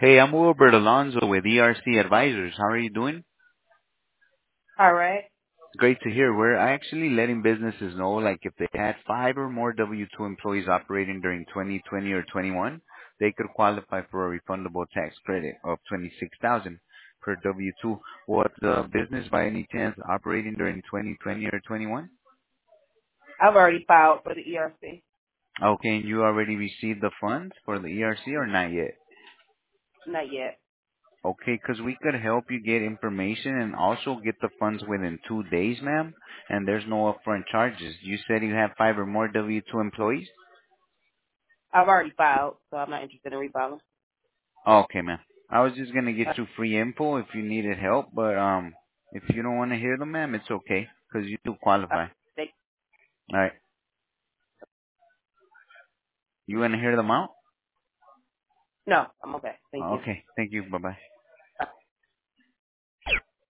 Hey, I'm Wilbert Alonzo with ERC Advisors. How are you doing? All right. Great to hear. We're actually letting businesses know, like if they had 5 or more W-2 employees operating during 2020 or 21, they could qualify for a refundable tax credit of 26,000 per W-2. Was the business by any chance operating during 2020 or 21? I've already filed for the ERC. Okay, and you already received the funds for the ERC or not yet? Not yet. Okay, 'cause we could help you get information and also get the funds within 2 days, ma'am. And there's no upfront charges. You said you have 5 or more W-2 employees? I've already filed, so I'm not interested in refiling. Okay, ma'am. I was just gonna get you free info if you needed help, but if you don't want to hear them, ma'am, it's okay, 'cause you do Uh, qualify. they, All right. You want to hear them out? no, I'm okay. Thank you. Okay. Thank you. Bye bye.